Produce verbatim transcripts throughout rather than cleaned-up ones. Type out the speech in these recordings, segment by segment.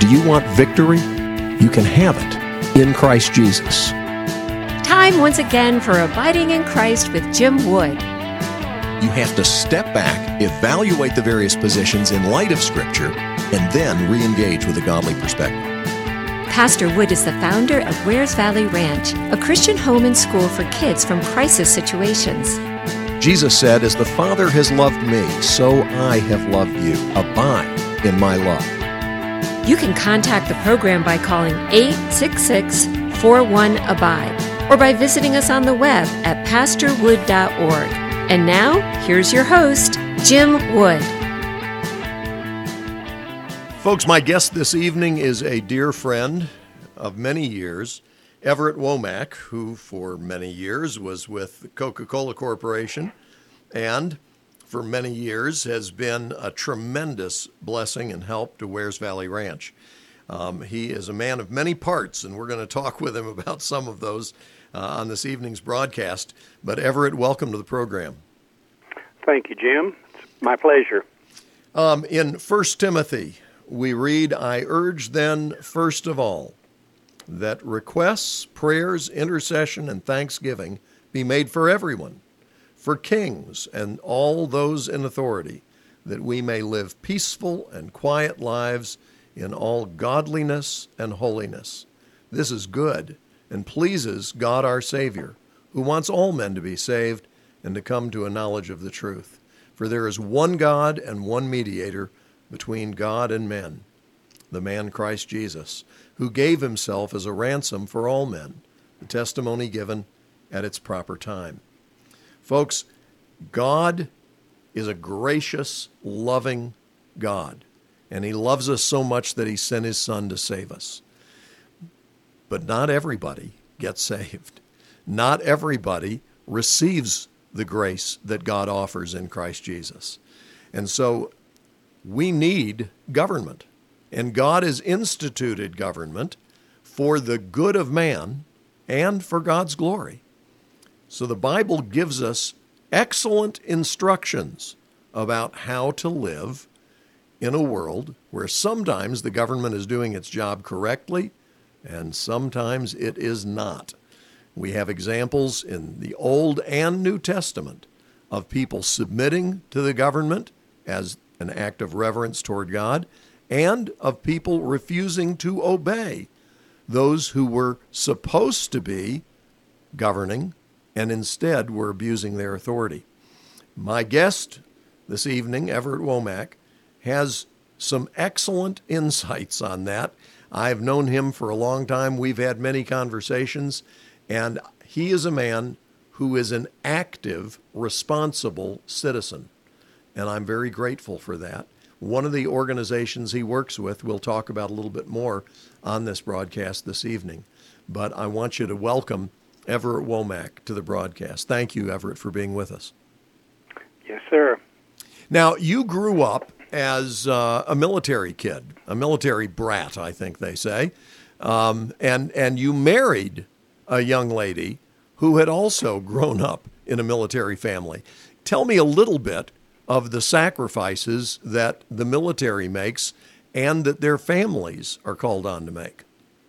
you want victory? You can have it in Christ Jesus. Time once again for Abiding in Christ with Jim Wood. You have to step back, evaluate the various positions in light of Scripture, and then re-engage with a godly perspective. Pastor Wood is the founder of Wears Valley Ranch, a Christian home and school for kids from crisis situations. Jesus said, "As the Father has loved me, so I have loved you. Abide in my love." You can contact the program by calling eight six six, four one, abide or by visiting us on the web at pastor wood dot org. And now, here's your host, Jim Wood. Folks, my guest this evening is a dear friend of many years, Everett Womack, who for many years was with the Coca-Cola Corporation and for many years has been a tremendous blessing and help to Wears Valley Ranch. Um, he is a man of many parts, and we're going to talk with him about some of those uh, on this evening's broadcast. But Everett, welcome to the program. Thank you, Jim. It's my pleasure. Um, in First Timothy, we read, "I urge then, first of all, that requests, prayers, intercession, and thanksgiving be made for everyone, for kings and all those in authority, that we may live peaceful and quiet lives in all godliness and holiness. This is good and pleases God our Savior, who wants all men to be saved and to come to a knowledge of the truth. For there is one God and one mediator between God and men, the man Christ Jesus, who gave himself as a ransom for all men, the testimony given at its proper time." Folks, God is a gracious, loving God, and he loves us so much that he sent his Son to save us. But not everybody gets saved. Not everybody receives the grace that God offers in Christ Jesus. And so we need government. And God has instituted government for the good of man and for God's glory. So the Bible gives us excellent instructions about how to live in a world where sometimes the government is doing its job correctly and sometimes it is not. We have examples in the Old and New Testament of people submitting to the government as an act of reverence toward God, and of people refusing to obey those who were supposed to be governing and instead were abusing their authority. My guest this evening, Everett Womack, has some excellent insights on that. I've known him for a long time. We've had many conversations, and he is a man who is an active, responsible citizen, and I'm very grateful for that. One of the organizations he works with, we'll talk about a little bit more on this broadcast this evening. But I want you to welcome Everett Womack to the broadcast. Thank you, Everett, for being with us. Yes, sir. Now, you grew up as uh, a military kid, a military brat, I think they say, um, and, and you married a young lady who had also grown up in a military family. Tell me a little bit of the sacrifices that the military makes and that their families are called on to make.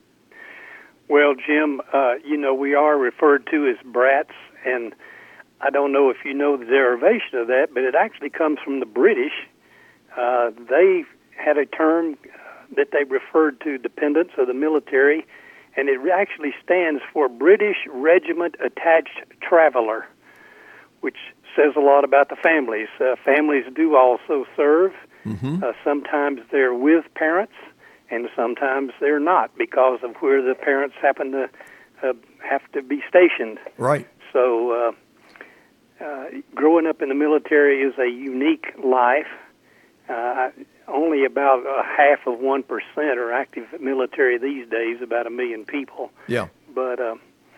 Well, Jim, uh, you know, we are referred to as brats, and I don't know if you know the derivation of that, but it actually comes from the British. Uh, they had a term that they referred to dependents of the military, and it actually stands for British Regiment Attached Traveler, which says a lot about the families. Uh, families do also serve. Mm-hmm. Uh, sometimes they're with parents, and sometimes they're not because of where the parents happen to uh, have to be stationed. Right. So uh, uh, growing up in the military is a unique life. Uh, only about a half of one percent are active military these days, about a million people. Yeah. But uh,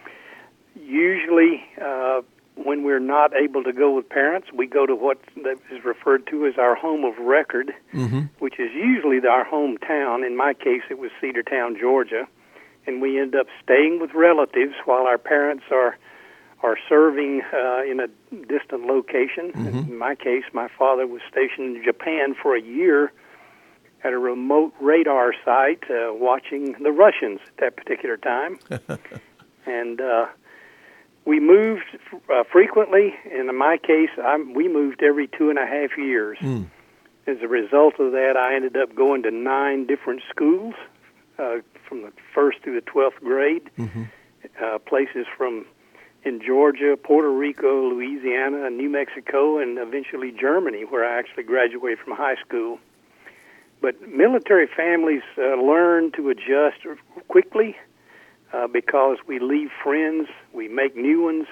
usually uh, when we're not able to go with parents, we go to what is referred to as our home of record, mm-hmm. which is usually our hometown. In my case, it was Cedartown, Georgia. And we end up staying with relatives while our parents are are serving uh, in a distant location. Mm-hmm. In my case, my father was stationed in Japan for a year at a remote radar site uh, watching the Russians at that particular time. and uh, we moved uh, frequently. And in my case, I'm, we moved every two and a half years. Mm. As a result of that, I ended up going to nine different schools uh, from the first through the twelfth grade, mm-hmm. uh, places from in Georgia, Puerto Rico, Louisiana, New Mexico, and eventually Germany, where I actually graduated from high school. But military families uh, learn to adjust quickly uh, because we leave friends, we make new ones,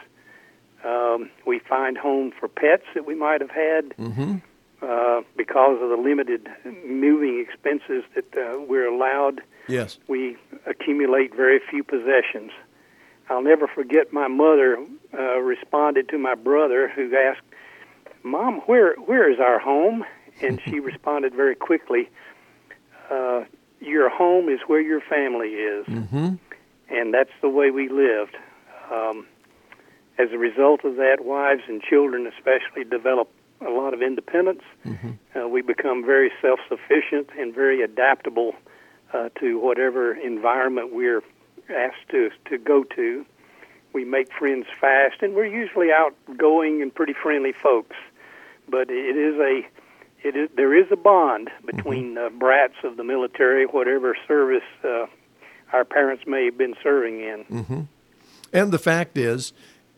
um, we find home for pets that we might have had mm-hmm. uh, because of the limited moving expenses that uh, we're allowed. Yes. We accumulate very few possessions. I'll never forget my mother uh, responded to my brother who asked, "Mom, where where is our home?" And she responded very quickly, uh, "Your home is where your family is." Mm-hmm. And that's the way we lived. Um, as a result of that, wives and children especially develop a lot of independence. Mm-hmm. Uh, we become very self-sufficient and very adaptable uh, to whatever environment we're asked to to go to. We make friends fast, and we're usually outgoing and pretty friendly folks. But it is a, it is there is a bond between mm-hmm. uh, brats of the military, whatever service uh, our parents may have been serving in. Mm-hmm. And the fact is,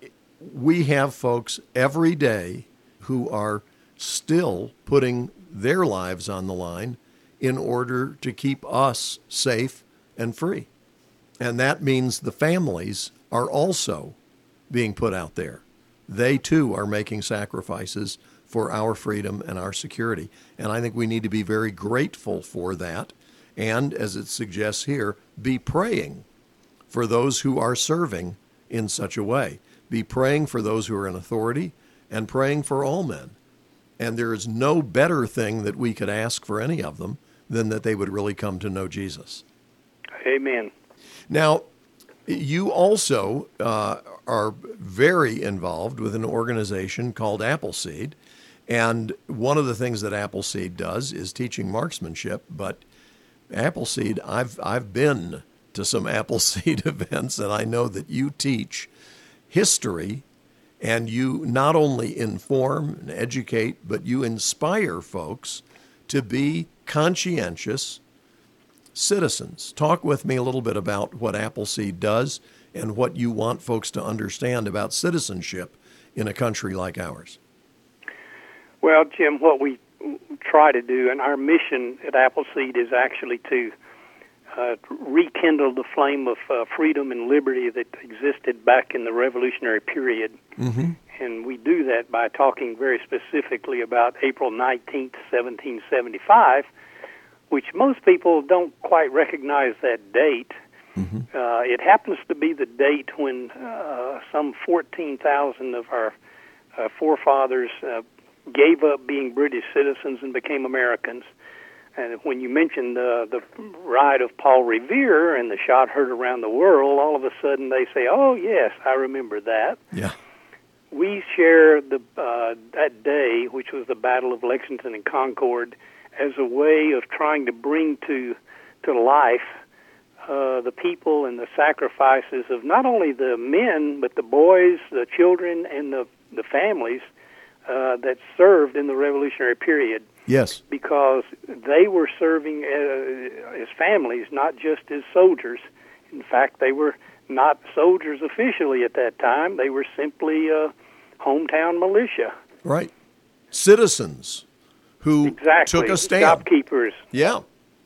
we have folks every day who are still putting their lives on the line in order to keep us safe and free. And that means the families are also being put out there. They, too, are making sacrifices for our freedom and our security. And I think we need to be very grateful for that. And, as it suggests here, be praying for those who are serving in such a way. Be praying for those who are in authority and praying for all men. And there is no better thing that we could ask for any of them than that they would really come to know Jesus. Amen. Now, you also uh, are very involved with an organization called Appleseed, and one of the things that Appleseed does is teaching marksmanship. But Appleseed, I've I've been to some Appleseed events, and I know that you teach history, and you not only inform and educate, but you inspire folks to be conscientious citizens. Talk with me a little bit about what Appleseed does and what you want folks to understand about citizenship in a country like ours. Well, Jim, what we try to do, and our mission at Appleseed is actually to uh, rekindle the flame of uh, freedom and liberty that existed back in the Revolutionary period. Mm-hmm. And we do that by talking very specifically about April nineteenth, seventeen seventy-five, which most people don't quite recognize that date. Mm-hmm. Uh, it happens to be the date when uh, some fourteen thousand of our uh, forefathers uh, gave up being British citizens and became Americans. And when you mentioned uh, the ride of Paul Revere and the shot heard around the world, all of a sudden they say, "Oh, yes, I remember that." Yeah. We share the uh, that day, which was the Battle of Lexington and Concord, as a way of trying to bring to to life uh, the people and the sacrifices of not only the men, but the boys, the children, and the, the families uh, that served in the Revolutionary period. Yes. Because they were serving uh, as families, not just as soldiers. In fact, they were not soldiers officially at that time. They were simply uh, hometown militia. Right. Citizens who exactly. took a stand. Shopkeepers. Yeah.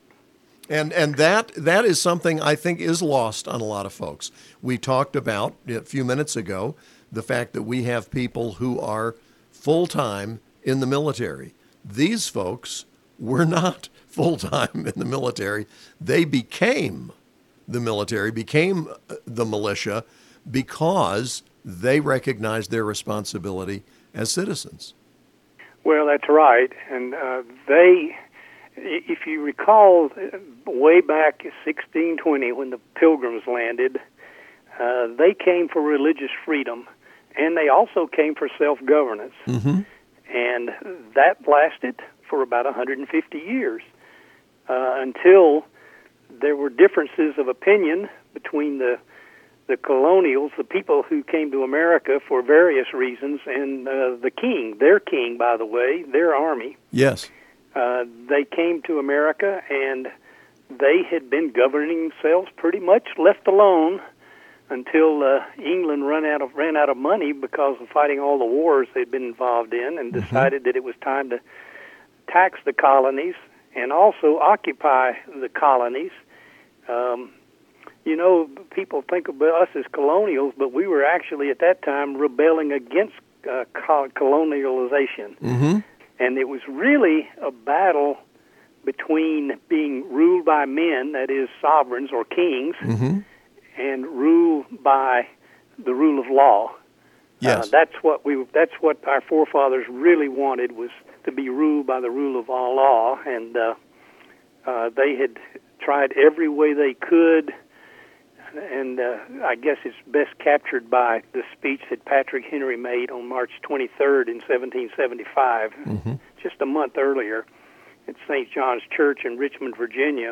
And and that that is something I think is lost on a lot of folks. We talked about a few minutes ago the fact that we have people who are full-time in the military. These folks were not full-time in the military. They became the military, became the militia because they recognized their responsibility as citizens. Well, that's right. And uh, they, if you recall, way back in sixteen twenty when the Pilgrims landed, uh, they came for religious freedom, and they also came for self-governance. Mm-hmm. And that lasted for about one hundred fifty years. uh, until there were differences of opinion between the the colonials, the people who came to America for various reasons, and uh, the king, their king, by the way, their army. Yes. Uh, they came to America, and they had been governing themselves pretty much left alone until uh, England ran out of ran out of money because of fighting all the wars they'd been involved in, and decided mm-hmm. that it was time to tax the colonies and also occupy the colonies. Um, you know, people think of us as colonials, but we were actually at that time rebelling against uh, colonialization. Mm-hmm. And it was really a battle between being ruled by men, that is, sovereigns or kings, mm-hmm. and ruled by the rule of law. Yes. Uh, that's what we. That's what our forefathers really wanted, was to be ruled by the rule of all law, and uh, uh, they had tried every way they could. And uh, I guess it's best captured by the speech that Patrick Henry made on March twenty-third in seventeen seventy-five, mm-hmm. just a month earlier, at Saint John's Church in Richmond, Virginia.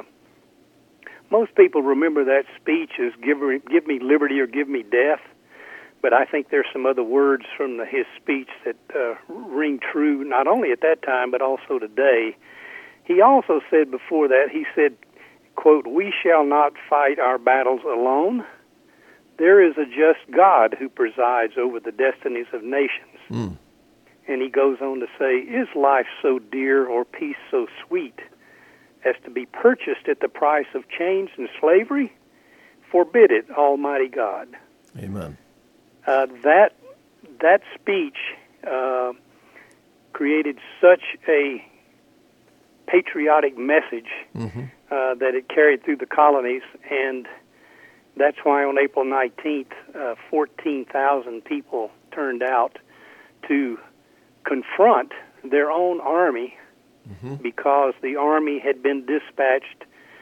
Most people remember that speech as give, give me liberty or give me death, but I think there's some other words from the, his speech that uh, ring true, not only at that time, but also today. He also said before that, he said, quote, "We shall not fight our battles alone. There is a just God who presides over the destinies of nations." Mm. And he goes on to say, "Is life so dear or peace so sweet as to be purchased at the price of chains and slavery? Forbid it, Almighty God." Amen. Uh, that that speech uh, created such a patriotic message mm-hmm. uh, that it carried through the colonies, and that's why on April nineteenth, uh, fourteen thousand people turned out to confront their own army, mm-hmm. because the army had been dispatched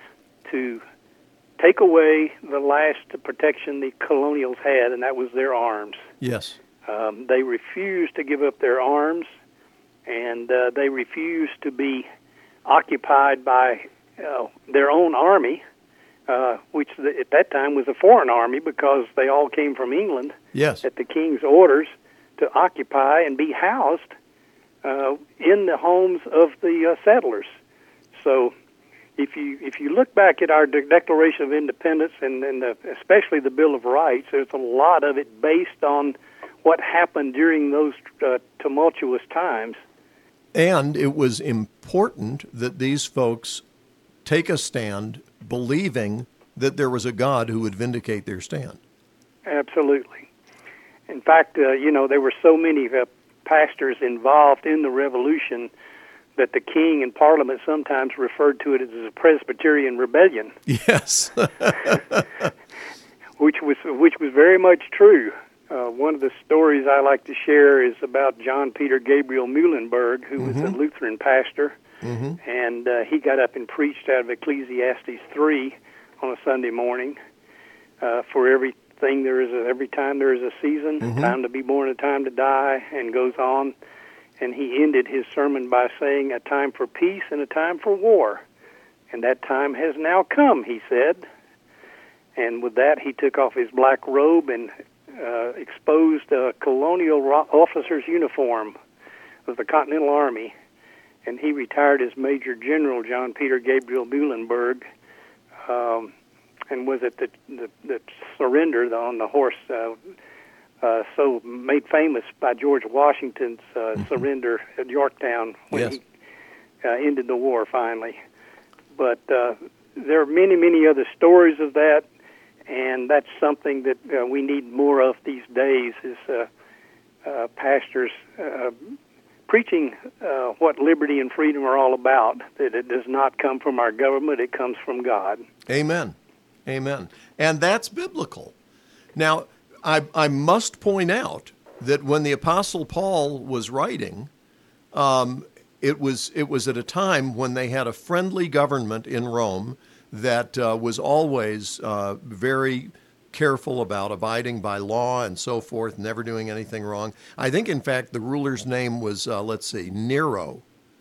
to take away the last protection the colonials had, and that was their arms. Yes. Um, they refused to give up their arms, and uh, they refused to be occupied by uh, their own army, uh, which the, at that time was a foreign army because they all came from England. Yes. At the king's orders to occupy and be housed uh, in the homes of the uh, settlers. So if you if you look back at our De- Declaration of Independence and, and the, especially the Bill of Rights, there's a lot of it based on what happened during those uh, tumultuous times. And it was important that these folks take a stand believing that there was a God who would vindicate their stand. Absolutely. In fact, uh, you know, there were so many uh, pastors involved in the revolution that the king and Parliament sometimes referred to it as a Presbyterian rebellion. Yes. which was which was very much true. Uh, one of the stories I like to share is about John Peter Gabriel Muhlenberg, who mm-hmm. was a Lutheran pastor, mm-hmm. and uh, he got up and preached out of Ecclesiastes three on a Sunday morning. Uh, for everything there is a, every time there is a season, mm-hmm. a time to be born, a time to die, and goes on. And he ended his sermon by saying, "A time for peace and a time for war, and that time has now come," he said. And with that, he took off his black robe and Uh, exposed a colonial ro- officer's uniform of the Continental Army, and he retired as Major General John Peter Gabriel Muhlenberg, um, and was at the, the, the surrender on the horse, uh, uh, so made famous by George Washington's uh, mm-hmm. surrender at Yorktown when yes. he uh, ended the war finally. But uh, there are many, many other stories of that. And that's something that uh, we need more of these days, is uh, uh, pastors uh, preaching uh, what liberty and freedom are all about, that it does not come from our government, it comes from God. Amen. Amen. And that's biblical. Now, I, I must point out that when the Apostle Paul was writing, um, it was it was at a time when they had a friendly government in Rome that uh, was always uh, very careful about abiding by law and so forth, never doing anything wrong. I think, in fact, the ruler's name was, uh, let's see, Nero.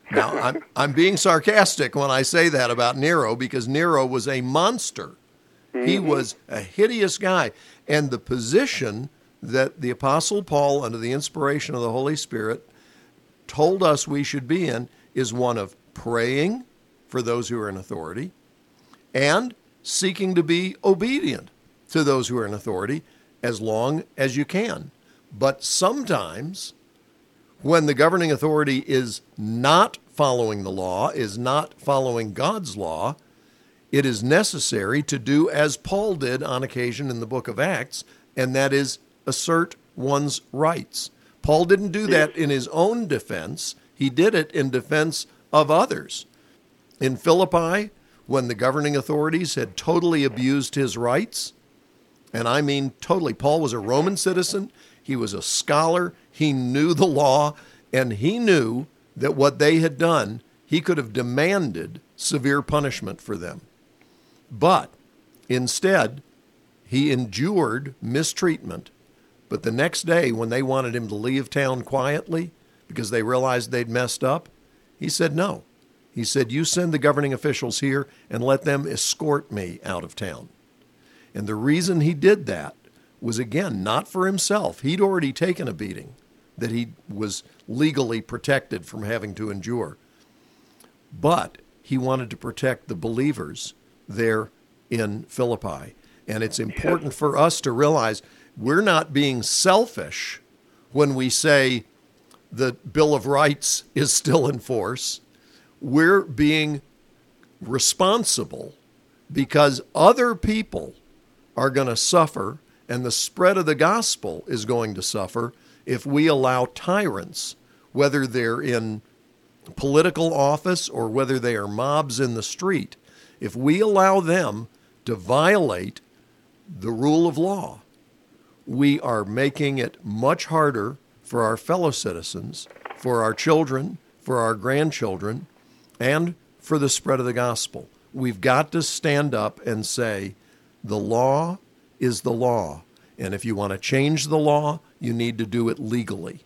Now, I'm, I'm being sarcastic when I say that about Nero, because Nero was a monster. Mm-hmm. He was a hideous guy. And the position that the Apostle Paul, under the inspiration of the Holy Spirit, told us we should be in is one of praying for those who are in authority and seeking to be obedient to those who are in authority as long as you can. But sometimes when the governing authority is not following the law, is not following God's law, it is necessary to do as Paul did on occasion in the book of Acts, and that is assert one's rights. Paul didn't do that in his own defense. He did it in defense of others. In Philippi, when the governing authorities had totally abused his rights, and I mean totally, Paul was a Roman citizen, he was a scholar, he knew the law, and he knew that what they had done, he could have demanded severe punishment for them. But instead, he endured mistreatment. But the next day, when they wanted him to leave town quietly because they realized they'd messed up, he said no. He said, you send the governing officials here and let them escort me out of town. And the reason he did that was, again, not for himself. He'd already taken a beating that he was legally protected from having to endure. But he wanted to protect the believers there in Philippi. And it's important for us to realize we're not being selfish when we say the Bill of Rights is still in force. We're being responsible because other people are going to suffer, and the spread of the gospel is going to suffer if we allow tyrants, whether they're in political office or whether they are mobs in the street, if we allow them to violate the rule of law, we are making it much harder for our fellow citizens, for our children, for our grandchildren, and for the spread of the gospel. We've got to stand up and say, the law is the law. And if you want to change the law, you need to do it legally.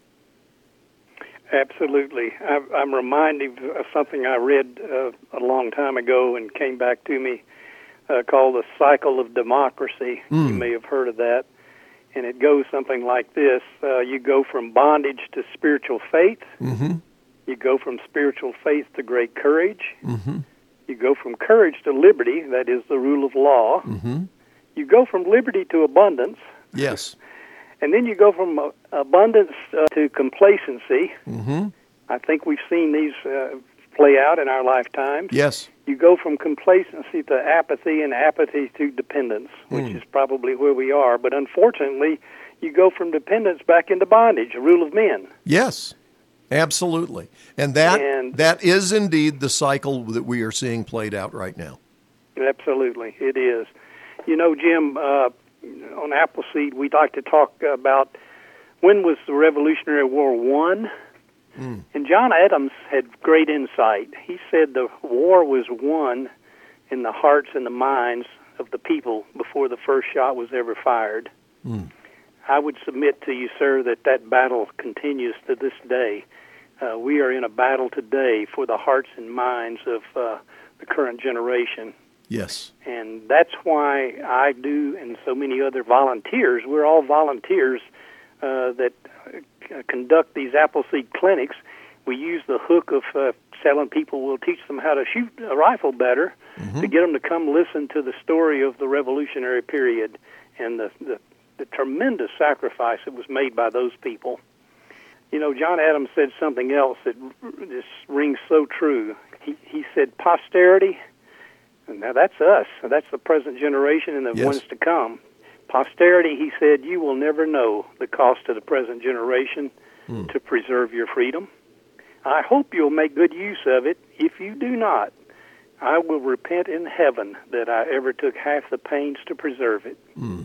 Absolutely. I'm reminded of something I read uh, a long time ago and came back to me uh, called The Cycle of Democracy. Mm. You may have heard of that. And it goes something like this. Uh, you go from bondage to spiritual faith. Mm-hmm. You go from spiritual faith to great courage. Mm-hmm. You go from courage to liberty, that is the rule of law. Mm-hmm. You go from liberty to abundance. Yes. And then you go from uh, abundance uh, to complacency. Mm-hmm. I think we've seen these uh, play out in our lifetimes. Yes. You go from complacency to apathy, and apathy to dependence, which mm. is probably where we are. But unfortunately, you go from dependence back into bondage, a rule of men. Yes, absolutely. And that and, that is indeed the cycle that we are seeing played out right now. Absolutely, it is. You know, Jim, uh, on Appleseed, we'd like to talk about when was the Revolutionary War won? Mm. And John Adams had great insight. He said the war was won in the hearts and the minds of the people before the first shot was ever fired. Mm. I would submit to you, sir, that that battle continues to this day. Uh, we are in a battle today for the hearts and minds of uh, the current generation. Yes. And that's why I do, and so many other volunteers, we're all volunteers uh, that uh, conduct these Appleseed clinics. We use the hook of uh, telling people we'll teach them how to shoot a rifle better, mm-hmm. to get them to come listen to the story of the Revolutionary period and the, the, the tremendous sacrifice that was made by those people. You know, John Adams said something else that just rings so true. He, he said, posterity, now that's us, that's the present generation and the yes. ones to come. Posterity, he said, you will never know the cost to the present generation mm. to preserve your freedom. I hope you'll make good use of it. If you do not, I will repent in heaven that I ever took half the pains to preserve it. Mm.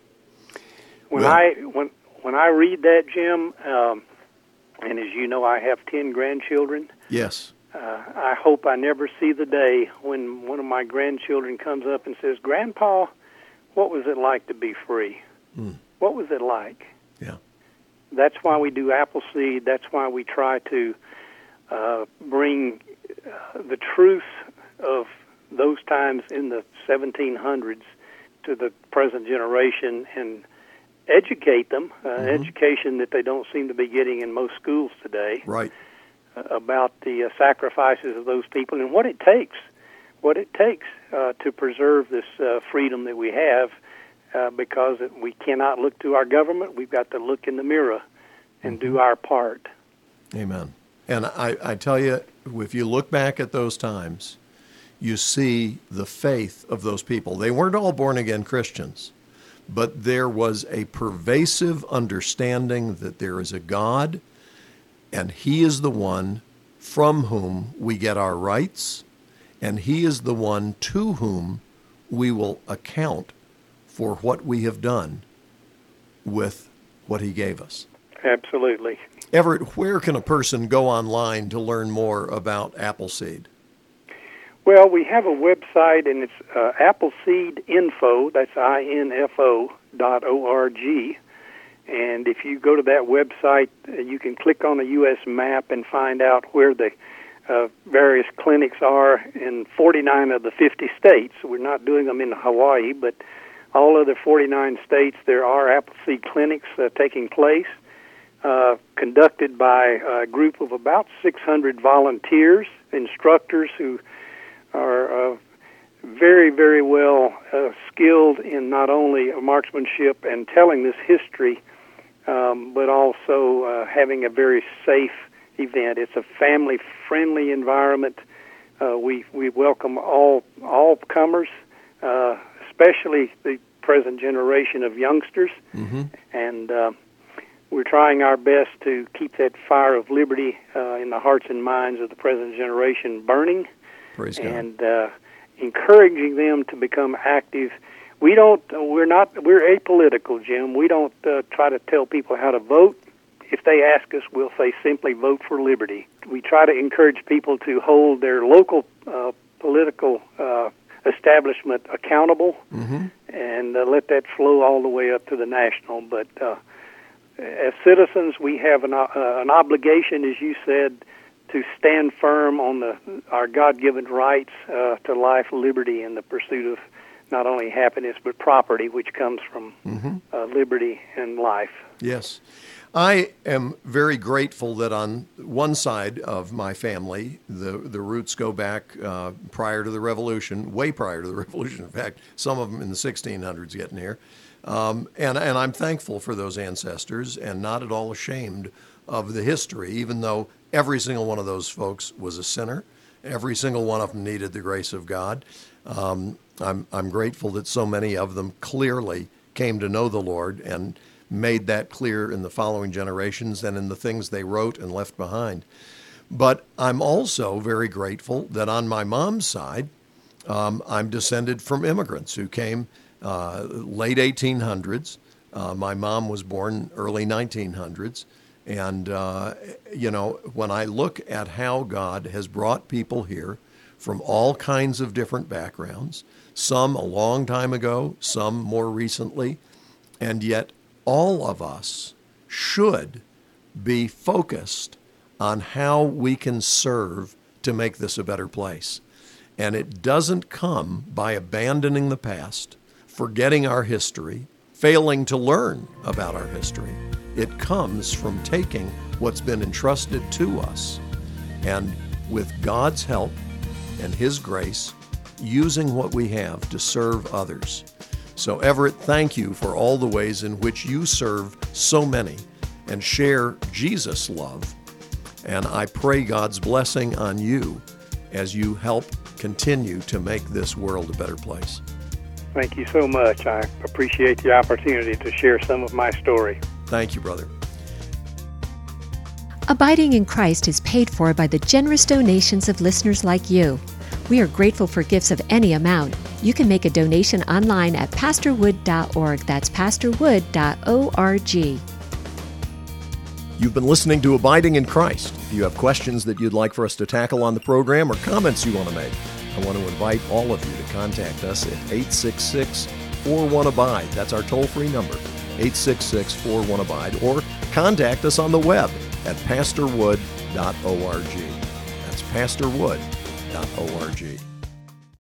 When well, I when when I read that, Jim, um, and as you know, I have ten grandchildren. Yes. Uh, I hope I never see the day when one of my grandchildren comes up and says, Grandpa, what was it like to be free? Mm. What was it like? Yeah. That's why we do Appleseed. That's why we try to uh, bring uh, the truth of those times in the seventeen hundreds to the present generation and educate them, uh, mm-hmm. education that they don't seem to be getting in most schools today, right? Uh, about the uh, sacrifices of those people and what it takes, what it takes uh, to preserve this uh, freedom that we have, uh, because it, we cannot look to our government. We've got to look in the mirror and mm-hmm. do our part. Amen. And I, I tell you, if you look back at those times, you see the faith of those people. They weren't all born-again Christians, but there was a pervasive understanding that there is a God, and He is the one from whom we get our rights, and He is the one to whom we will account for what we have done with what He gave us. Absolutely. Everett, where can a person go online to learn more about Appleseed? Well, we have a website, and it's uh, Appleseed Info, that's I N F O dot O R G. And if you go to that website, uh, you can click on the U S map and find out where the uh, various clinics are in forty-nine of the fifty states. We're not doing them in Hawaii, but all other forty-nine states, there are Appleseed clinics uh, taking place, uh, conducted by a group of about six hundred volunteers, instructors who are uh, very, very well uh, skilled in not only marksmanship and telling this history, um, but also uh, having a very safe event. It's a family-friendly environment. Uh, we we welcome all all comers, uh, especially the present generation of youngsters, mm-hmm. and uh, we're trying our best to keep that fire of liberty uh, in the hearts and minds of the present generation burning. Praise God. And uh, encouraging them to become active. We don't. We're not. We're apolitical, Jim. We don't uh, try to tell people how to vote. If they ask us, we'll say simply vote for liberty. We try to encourage people to hold their local uh, political uh, establishment accountable, mm-hmm. and uh, let that flow all the way up to the national. But uh, as citizens, we have an uh, an obligation, as you said, to stand firm on the our God-given rights uh, to life, liberty, and the pursuit of not only happiness but property, which comes from mm-hmm. uh, liberty and life. Yes. I am very grateful that on one side of my family, the, the roots go back uh, prior to the Revolution, way prior to the Revolution. In fact, some of them in the sixteen hundreds getting here. Um, and, and I'm thankful for those ancestors and not at all ashamed of the history, even though every single one of those folks was a sinner. Every single one of them needed the grace of God. Um, I'm, I'm grateful that so many of them clearly came to know the Lord and made that clear in the following generations and in the things they wrote and left behind. But I'm also very grateful that on my mom's side, um, I'm descended from immigrants who came uh, late eighteen hundreds. Uh, my mom was born early nineteen hundreds. And, uh, you know, when I look at how God has brought people here from all kinds of different backgrounds, some a long time ago, some more recently, and yet all of us should be focused on how we can serve to make this a better place. And it doesn't come by abandoning the past, forgetting our history, failing to learn about our history. It comes from taking what's been entrusted to us and, with God's help and His grace, using what we have to serve others. So, Everett, thank you for all the ways in which you serve so many and share Jesus' love. And I pray God's blessing on you as you help continue to make this world a better place. Thank you so much. I appreciate the opportunity to share some of my story. Thank you, brother. Abiding in Christ is paid for by the generous donations of listeners like you. We are grateful for gifts of any amount. You can make a donation online at pastor wood dot org. That's pastor wood dot org. You've been listening to Abiding in Christ. If you have questions that you'd like for us to tackle on the program or comments you want to make, I want to invite all of you to contact us at eight six six, four one, ABIDE. That's our toll-free number, eight six six, four one, ABIDE, or contact us on the web at pastor wood dot org. pastor wood dot org.